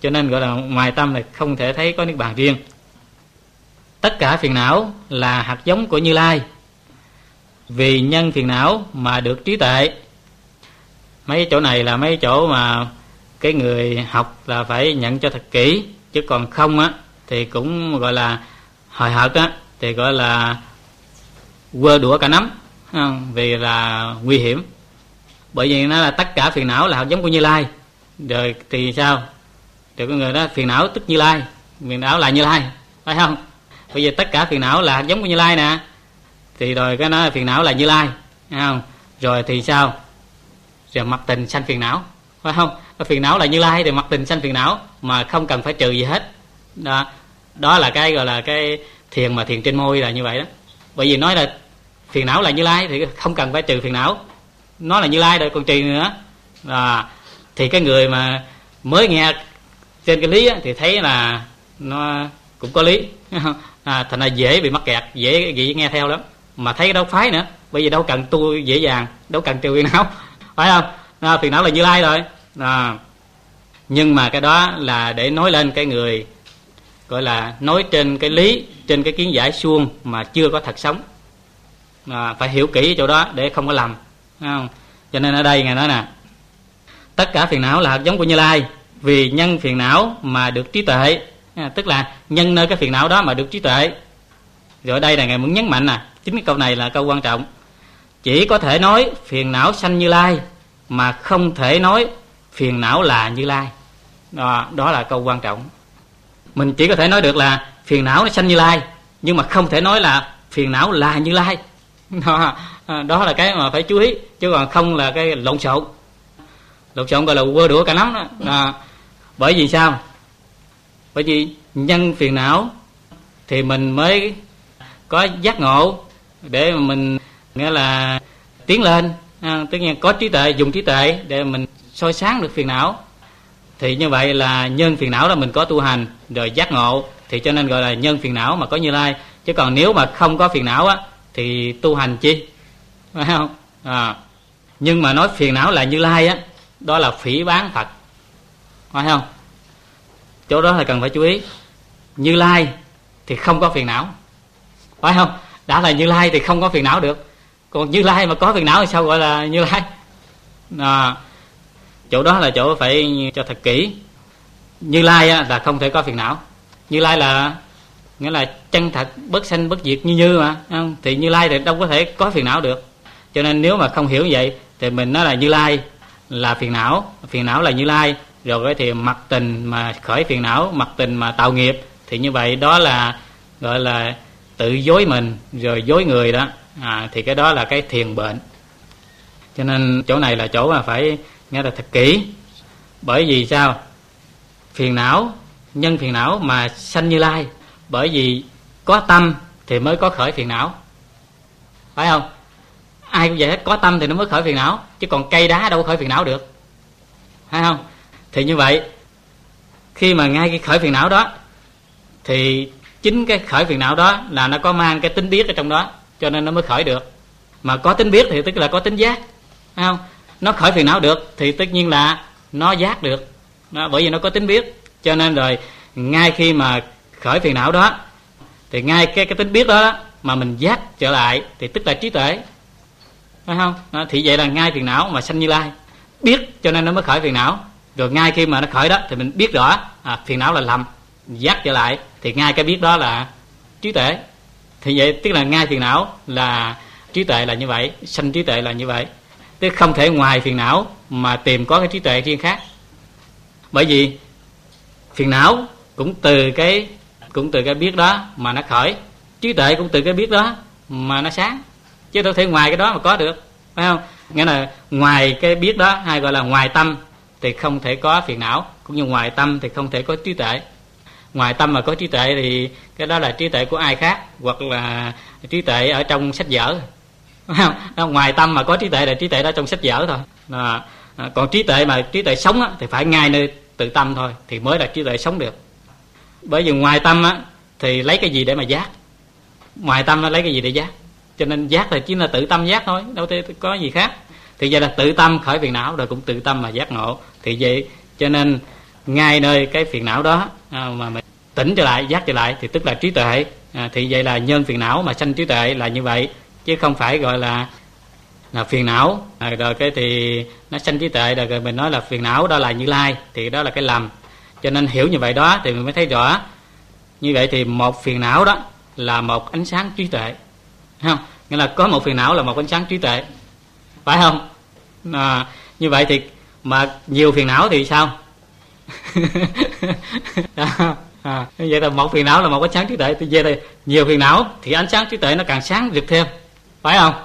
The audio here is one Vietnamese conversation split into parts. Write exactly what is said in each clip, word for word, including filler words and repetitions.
cho nên gọi là ngoài tâm là không thể thấy có niết bàn riêng. Tất cả phiền não là hạt giống của Như Lai, vì nhân phiền não mà được trí tuệ. Mấy chỗ này là mấy chỗ mà cái người học là phải nhận cho thật kỹ, chứ còn không á thì cũng gọi là hời hợt á, thì gọi là quơ đũa cả nắm, vì là nguy hiểm. Bởi vì nó là tất cả phiền não là hạt giống của Như Lai. Rồi thì sao? Rồi có người đó phiền não tức Như Lai, phiền não là Như Lai, phải không? Bây giờ tất cả phiền não là hạt giống của Như Lai nè, thì rồi cái nó phiền não là Như Lai, phải không? Rồi thì sao? Rồi mặc tình sanh phiền não, phải không? Cái phiền não là Như Lai thì mặc tình sanh phiền não mà không cần phải trừ gì hết. Đó, đó là cái gọi là cái thiền mà thiền trên môi là như vậy đó. Bởi vì nói là phiền não là Như Lai thì không cần phải trừ phiền não, nó là Như Lai rồi còn trừ nữa. À, thì cái người mà mới nghe trên cái lý á, thì thấy là nó cũng có lý, à, thành ra dễ bị mắc kẹt, dễ dễ nghe theo lắm, mà thấy đâu phái nữa, bởi vì đâu cần tu dễ dàng, đâu cần trừ phiền não, phải không? À, phiền não là Như Lai rồi. À, nhưng mà cái đó là để nói lên cái người gọi là nói trên cái lý, trên cái kiến giải suông mà chưa có thật sống. À, phải hiểu kỹ chỗ đó để không có lầm, phải không? Cho nên ở đây ngài nói nè, tất cả phiền não là hạt giống của Như Lai, vì nhân phiền não mà được trí tuệ. À, tức là nhân nơi cái phiền não đó mà được trí tuệ. Rồi ở đây là ngài muốn nhấn mạnh nè, chính cái câu này là câu quan trọng. Chỉ có thể nói phiền não sanh Như Lai, mà không thể nói phiền não là Như Lai. Đó, đó là câu quan trọng. Mình chỉ có thể nói được là phiền não nó sanh Như Lai, nhưng mà không thể nói là phiền não là Như Lai. Đó, đó là cái mà phải chú ý, chứ còn không là cái lộn xộn. Lộn xộn gọi là quơ đũa cả nắm đó. À, bởi vì sao? Bởi vì nhân phiền não thì mình mới có giác ngộ để mà mình nghĩa là tiến lên. À, tất nhiên có trí tuệ, dùng trí tuệ để mình soi sáng được phiền não. Thì như vậy là nhân phiền não là mình có tu hành rồi giác ngộ, thì cho nên gọi là nhân phiền não mà có Như Lai. Chứ còn nếu mà không có phiền não á thì tu hành chi, phải không? À, nhưng mà nói phiền não là Như Lai á, đó là phỉ báng Phật, phải không? Chỗ đó là cần phải chú ý. Như Lai thì không có phiền não, phải không? Đã là Như Lai thì không có phiền não được. Còn Như Lai mà có phiền não thì sao gọi là Như Lai? À, chỗ đó là chỗ phải cho thật kỹ. Như Lai á, là không thể có phiền não. Như Lai là nghĩa là chân thật, bất sanh bất diệt như như mà, không? Thì Như Lai thì đâu có thể có phiền não được. Cho nên nếu mà không hiểu vậy thì mình nói là Như Lai là phiền não, phiền não là Như Lai, rồi thì mặc tình mà khởi phiền não, mặc tình mà tạo nghiệp, thì như vậy đó là gọi là tự dối mình rồi dối người đó. À, thì cái đó là cái thiền bệnh. Cho nên chỗ này là chỗ mà phải nghe là thật kỹ. Bởi vì sao? Phiền não, nhân phiền não mà sanh Như Lai. Bởi vì có tâm thì mới có khởi phiền não, phải không? Ai cũng vậy hết, có tâm thì nó mới khởi phiền não, chứ còn cây đá đâu có khởi phiền não được, phải không? Thì như vậy khi mà ngay cái khởi phiền não đó thì chính cái khởi phiền não đó là nó có mang cái tính biết ở trong đó, cho nên nó mới khởi được. Mà có tính biết thì tức là có tính giác, phải không? Nó khởi phiền não được thì tất nhiên là nó giác được đó, bởi vì nó có tính biết. Cho nên rồi ngay khi mà khởi phiền não đó thì ngay cái cái tính biết đó, đó mà mình giác trở lại thì tức là trí tuệ, phải không? Đó, thì vậy là ngay phiền não mà sanh Như Lai, biết cho nên nó mới khởi phiền não. Rồi ngay khi mà nó khởi đó thì mình biết rõ à, phiền não là lầm, giác trở lại thì ngay cái biết đó là trí tuệ. Thì vậy tức là ngay phiền não là trí tuệ là như vậy, sanh trí tuệ là như vậy. Tức không thể ngoài phiền não mà tìm có cái trí tuệ riêng khác. Bởi vì phiền não cũng từ cái cũng từ cái biết đó mà nó khởi, trí tuệ cũng từ cái biết đó mà nó sáng, chứ đâu thể ngoài cái đó mà có được, phải không? Nghĩa là ngoài cái biết đó, hay gọi là ngoài tâm, thì không thể có phiền não, cũng như ngoài tâm thì không thể có trí tuệ. Ngoài tâm mà có trí tuệ thì cái đó là trí tuệ của ai khác, hoặc là trí tuệ ở trong sách vở, phải không? Ngoài tâm mà có trí tuệ là trí tuệ đó trong sách vở thôi. À, còn trí tuệ mà trí tuệ sống á, thì phải ngay nơi tự tâm thôi thì mới là trí tuệ sống được. Bởi vì ngoài tâm á thì lấy cái gì để mà giác? Ngoài tâm nó lấy cái gì để giác? Cho nên giác là chỉ là tự tâm giác thôi, đâu thể có gì khác. Thì vậy là tự tâm khởi phiền não, rồi cũng tự tâm mà giác ngộ. Thì vậy cho nên ngay nơi cái phiền não đó à, mà mình tỉnh trở lại, giác trở lại thì tức là trí tuệ. À, thì vậy là nhân phiền não mà sanh trí tuệ là như vậy, chứ không phải gọi là là phiền não à, rồi cái thì nó sanh trí tuệ rồi, rồi mình nói là phiền não đó là Như Lai, thì đó là cái lầm. Cho nên hiểu như vậy đó thì mình mới thấy rõ. Như vậy thì một phiền não đó là một ánh sáng trí tuệ, không? Nghĩa là có một phiền não là một ánh sáng trí tuệ, phải không? À, như vậy thì mà nhiều phiền não thì sao? À, vậy là một phiền não là một ánh sáng trí tuệ, thì về đây nhiều phiền não thì ánh sáng trí tuệ nó càng sáng rực thêm, phải không?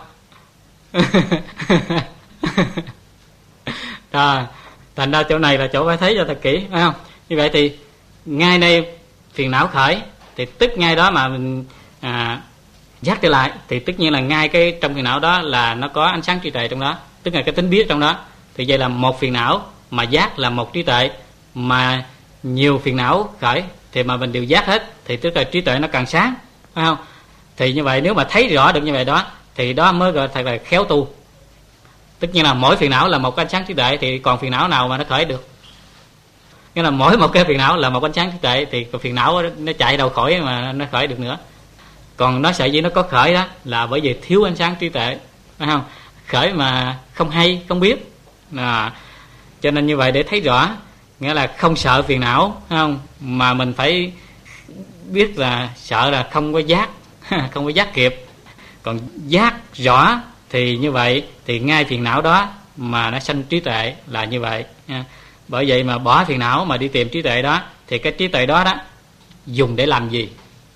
Rồi, thành ra chỗ này là chỗ phải thấy cho thật kỹ, phải không? Như vậy thì ngay đây phiền não khởi thì tức ngay đó mà mình à, giác trở lại, thì tất nhiên là ngay cái trong phiền não đó là nó có ánh sáng trí tuệ trong đó, tức là cái tính biết trong đó. Thì vậy là một phiền não mà giác là một trí tuệ, mà nhiều phiền não khởi thì mà mình đều giác hết thì tức là trí tuệ nó càng sáng, phải không? Thì như vậy nếu mà thấy rõ được như vậy đó thì đó mới gọi thật là khéo tu. Tất nhiên là mỗi phiền não là một cái ánh sáng trí tuệ, thì còn phiền não nào mà nó khởi được? Nghĩa là mỗi một cái phiền não là một ánh sáng trí tuệ, thì phiền não nó chạy đâu khỏi mà nó khởi được nữa. Còn nó sợi dĩ nó có khởi đó là bởi vì thiếu ánh sáng trí tuệ, phải không? Khởi mà không hay, không biết à, cho nên như vậy để thấy rõ, nghĩa là không sợ phiền não, phải không? Mà mình phải biết là sợ là không có giác, không có giác kịp. Còn giác rõ thì như vậy thì ngay phiền não đó mà nó sanh trí tuệ là như vậy. Bởi vậy mà bỏ phiền não mà đi tìm trí tuệ đó, thì cái trí tuệ đó đó dùng để làm gì?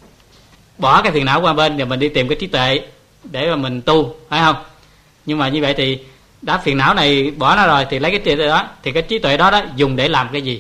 Bỏ cái phiền não qua bên rồi mình đi tìm cái trí tuệ để mà mình tu, phải không? Nhưng mà như vậy thì đã phiền não này bỏ nó rồi thì lấy cái trí tuệ đó, thì cái trí tuệ đó đó dùng để làm cái gì?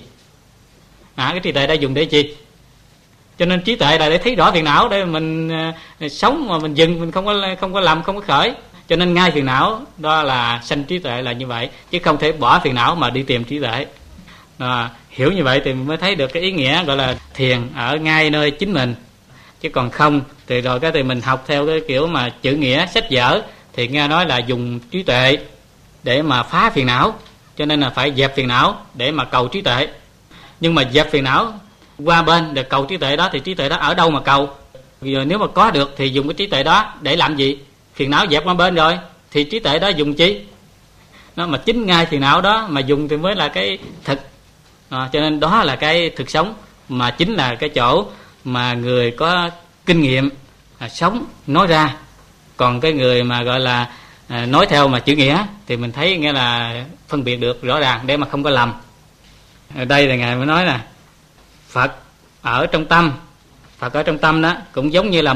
À, cái trí tuệ đó dùng để chi? Cho nên trí tuệ là để thấy rõ phiền não, để mình uh, sống mà mình dừng, mình không có không có làm, không có khởi. Cho nên ngay phiền não đó là sanh trí tuệ là như vậy, chứ không thể bỏ phiền não mà đi tìm trí tuệ. À, hiểu như vậy thì mới thấy được cái ý nghĩa gọi là thiền ở ngay nơi chính mình. Chứ còn không thì rồi cái thì mình học theo cái kiểu mà chữ nghĩa sách vở thì nghe nói là dùng trí tuệ để mà phá phiền não, cho nên là phải dẹp phiền não để mà cầu trí tuệ. Nhưng mà dẹp phiền não qua bên để cầu trí tuệ đó thì trí tuệ đó ở đâu mà cầu? Giờ nếu mà có được thì dùng cái trí tuệ đó để làm gì? Phiền não dẹp qua bên rồi thì trí tuệ đó dùng chi? Nó mà chính ngay phiền não đó mà dùng thì mới là cái thực. À, cho nên đó là cái thực sống, mà chính là cái chỗ mà người có kinh nghiệm à, sống nói ra. Còn cái người mà gọi là à, nói theo mà chữ nghĩa thì mình thấy nghĩa là phân biệt được rõ ràng để mà không có lầm. Ở đây là Ngài mới nói là Phật ở trong tâm. Phật ở trong tâm đó cũng giống như là